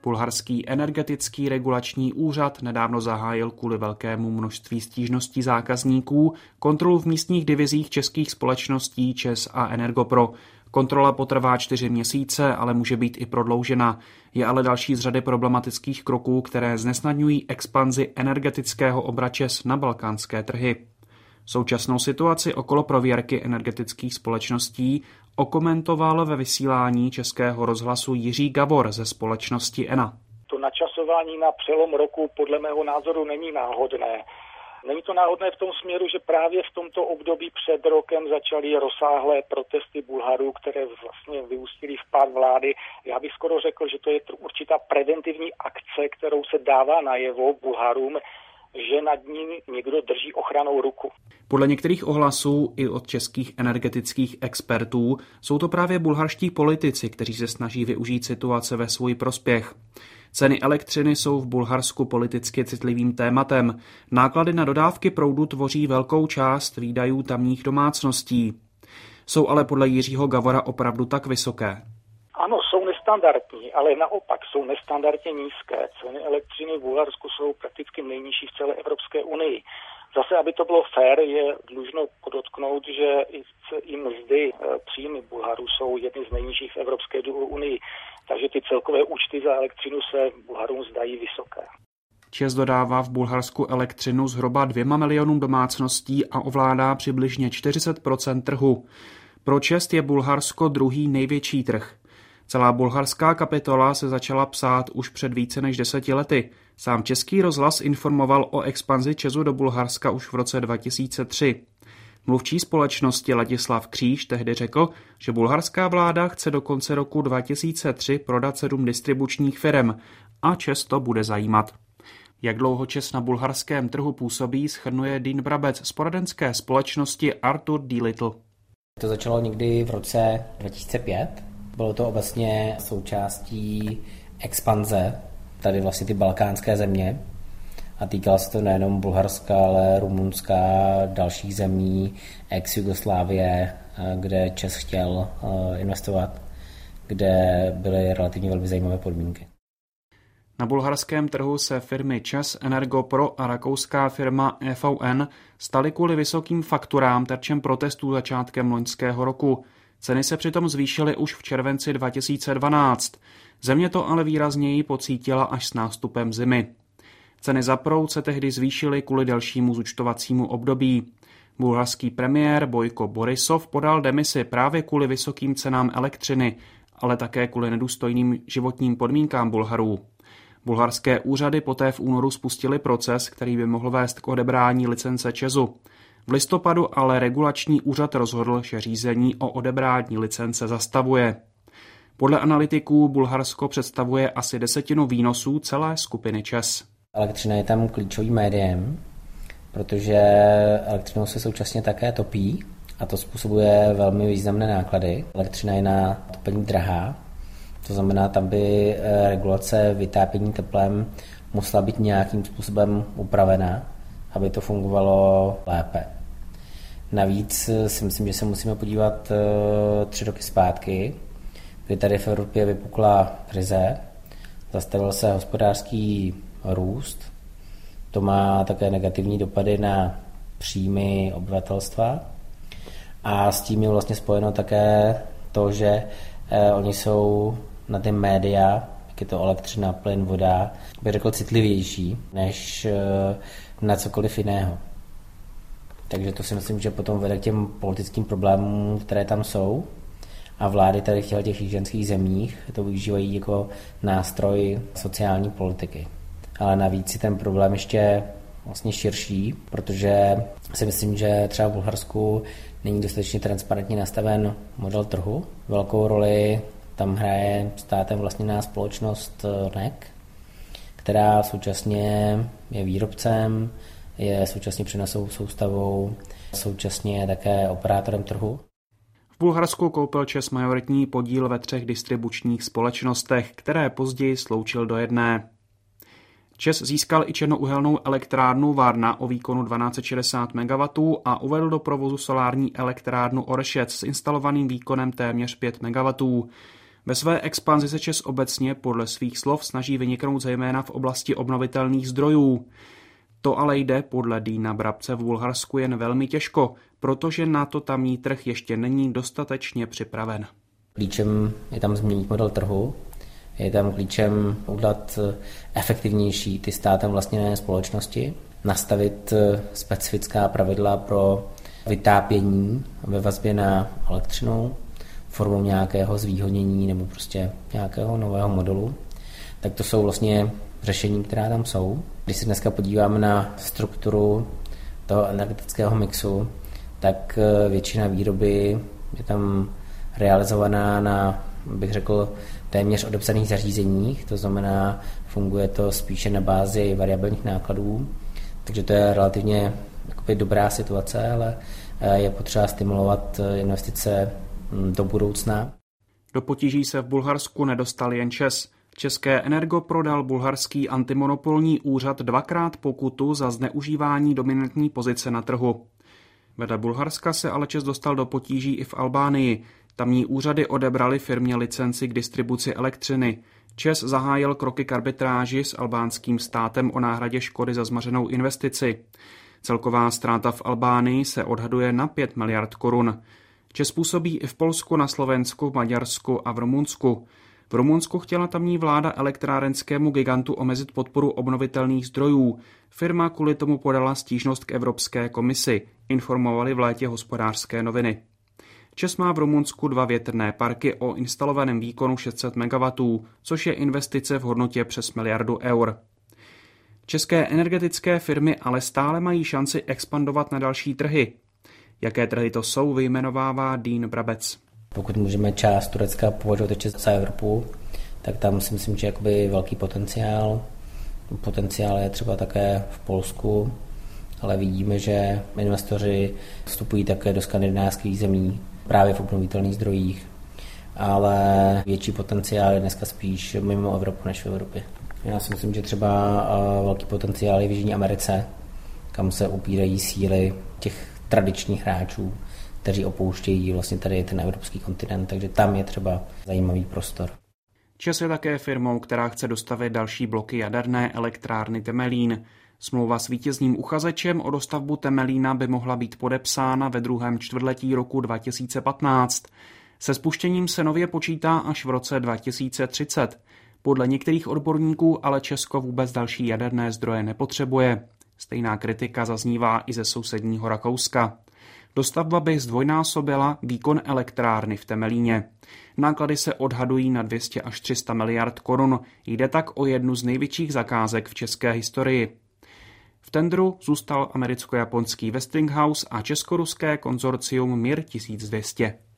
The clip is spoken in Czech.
Bulharský energetický regulační úřad nedávno zahájil kvůli velkému množství stížností zákazníků kontrolu v místních divizích českých společností ČEZ a Energopro. Kontrola potrvá 4 měsíce, ale může být i prodloužena. Je ale další z řady problematických kroků, které znesnadňují expanzi energetického obra ČEZ na balkánské trhy. Současnou situaci okolo prověrky energetických společností okomentoval ve vysílání Českého rozhlasu Jiří Gavor ze společnosti ENA. To načasování na přelom roku podle mého názoru není náhodné. Není to náhodné v tom směru, že právě v tomto období před rokem začaly rozsáhlé protesty Bulharů, které vlastně vyústily v pád vlády. Já bych skoro řekl, že to je určitá preventivní akce, kterou se dává najevo Bulharům, že nad ním někdo drží ochrannou ruku. Podle některých ohlasů i od českých energetických expertů jsou to právě bulharští politici, kteří se snaží využít situace ve svůj prospěch. Ceny elektřiny jsou v Bulharsku politicky citlivým tématem. Náklady na dodávky proudu tvoří velkou část výdajů tamních domácností. Jsou ale podle Jiřího Gavora opravdu tak vysoké? Ano, jsou nestandardní, ale naopak jsou nestandardně nízké. Ceny elektřiny v Bulharsku jsou prakticky nejnižší v celé Evropské unii. Zase, aby to bylo fair, je dlužno podotknout, že i mzdy, příjmy Bulharů jsou jedny z nejnižších v Evropské unii, takže ty celkové účty za elektřinu se Bulharům zdají vysoké. ČEZ dodává v Bulharsku elektřinu zhruba 2 milionům domácností a ovládá přibližně 40% trhu. Pro ČEZ je Bulharsko druhý největší trh. Celá bulharská kapitola se začala psát už před více než 10 lety. Sám Český rozhlas informoval o expanzi ČEZu do Bulharska už v roce 2003. Mluvčí společnosti Ladislav Kříž tehdy řekl, že bulharská vláda chce do konce roku 2003 prodat 7 distribučních firem a ČEZ to bude zajímat. Jak dlouho ČEZ na bulharském trhu působí, shrnuje Dean Brabec z poradenské společnosti Arthur D. Little. To začalo někdy v roce 2005. Bylo to obecně součástí expanze, tady vlastně ty balkánské země. A týkalo se to nejenom Bulharska, ale Rumunska, dalších zemí, ex-Jugoslávie, kde ČEZ chtěl investovat, kde byly relativně velmi zajímavé podmínky. Na bulharském trhu se firmy ČEZ, Energopro a rakouská firma EVN staly kvůli vysokým fakturám terčem protestů začátkem loňského roku. Ceny se přitom zvýšily už v červenci 2012. Země to ale výrazněji pocítila až s nástupem zimy. Ceny za proud se tehdy zvýšily kvůli delšímu zúčtovacímu období. Bulharský premiér Bojko Borisov podal demisi právě kvůli vysokým cenám elektřiny, ale také kvůli nedůstojným životním podmínkám Bulharů. Bulharské úřady poté v únoru spustily proces, který by mohl vést k odebrání licence ČEZu. V listopadu ale regulační úřad rozhodl, že řízení o odebrání licence zastavuje. Podle analytiků Bulharsko představuje asi 10% výnosů celé skupiny ČEZ. Elektřina je tam klíčovým médiem, protože elektřinou se současně také topí a to způsobuje velmi významné náklady. Elektřina je na topení drahá, to znamená, tam by regulace vytápění teplem musela být nějakým způsobem upravená, aby to fungovalo lépe. Navíc si myslím, že se musíme podívat 3 roky zpátky, kdy tady v Evropě vypukla krize, zastavil se hospodářský růst, to má také negativní dopady na příjmy obyvatelstva a s tím je vlastně spojeno také to, že oni jsou na ty média, jak je to elektřina, plyn, voda, bych řekl citlivější než na cokoliv jiného. Takže to si myslím, že potom vede k těm politickým problémům, které tam jsou. A vlády tady v těch hygienických zemích to využívají jako nástroj sociální politiky. Ale navíc je ten problém ještě vlastně širší, protože si myslím, že třeba v Bulharsku není dostatečně transparentně nastaven model trhu. Velkou roli tam hraje státem vlastněná společnost NEK, která současně je výrobcem, je současně přenosovou soustavou, současně je také operátorem trhu. V Bulharsku koupil ČEZ majoritní podíl ve 3 distribučních společnostech, které později sloučil do jedné. ČEZ získal i černouhelnou elektrárnu Varna o výkonu 1260 MW a uvedl do provozu solární elektrárnu Oršec s instalovaným výkonem téměř 5 MW. Ve své expanzi se ČEZ obecně podle svých slov snaží vyniknout zejména v oblasti obnovitelných zdrojů. To ale jde podle Dýna Brabce v Bulharsku jen velmi těžko, protože na to tamní trh ještě není dostatečně připraven. Klíčem je tam změnit model trhu, je tam klíčem udělat efektivnější ty státem vlastněné společnosti, nastavit specifická pravidla pro vytápění ve vazbě na elektřinu formou nějakého zvýhodnění nebo prostě nějakého nového modelu. Tak to jsou vlastně řešení, která tam jsou. Když se dneska podíváme na strukturu toho energetického mixu, tak většina výroby je tam realizovaná na, bych řekl, téměř odepsaných zařízeních, to znamená, funguje to spíše na bázi variabilních nákladů, takže to je relativně dobrá situace, ale je potřeba stimulovat investice do budoucna. Do potíží se v Bulharsku nedostal jen ČEZ. České Energo prodal bulharský antimonopolní úřad 2krát pokutu za zneužívání dominantní pozice na trhu. Vedle Bulharska se ale ČEZ dostal do potíží i v Albánii. Tamní úřady odebrali firmě licenci k distribuci elektřiny. ČEZ zahájil kroky k arbitráži s albánským státem o náhradě škody za zmařenou investici. Celková ztráta v Albánii se odhaduje na 5 miliard korun. ČEZ působí i v Polsku, na Slovensku, Maďarsku a v Rumunsku. V Rumunsku chtěla tamní vláda elektrárenskému gigantu omezit podporu obnovitelných zdrojů. Firma kvůli tomu podala stížnost k Evropské komisi, informovali v létě Hospodářské noviny. ČEZ má v Rumunsku 2 větrné parky o instalovaném výkonu 600 MW, což je investice v hodnotě přes 1 miliardu eur. České energetické firmy ale stále mají šanci expandovat na další trhy. Jaké trhy to jsou, vyjmenovává Dýn Brabec. Pokud můžeme část Turecka považovat ještě za Evropu, tak tam si myslím, že je velký potenciál. Potenciál je třeba také v Polsku, ale vidíme, že investoři vstupují také do skandinávských zemí právě v obnovitelných zdrojích, ale větší potenciál je dneska spíš mimo Evropu než v Evropě. Já si myslím, že třeba velký potenciál je v Jižní Americe, kam se upírají síly těch tradičních hráčů, kteří opouštějí vlastně tady ten evropský kontinent, takže tam je třeba zajímavý prostor. ČEZ je také firmou, která chce dostavět další bloky jaderné elektrárny Temelín. Smlouva s vítězným uchazečem o dostavbu Temelína by mohla být podepsána ve druhém čtvrtletí roku 2015. Se spuštěním se nově počítá až v roce 2030. Podle některých odborníků ale Česko vůbec další jaderné zdroje nepotřebuje. Stejná kritika zaznívá i ze sousedního Rakouska. Dostavba by zdvojnásobila výkon elektrárny v Temelíně. Náklady se odhadují na 200 až 300 miliard korun. Jde tak o jednu z největších zakázek v české historii. V tendru zůstal americko-japonský Westinghouse a česko-ruské konzorcium Mir 1200.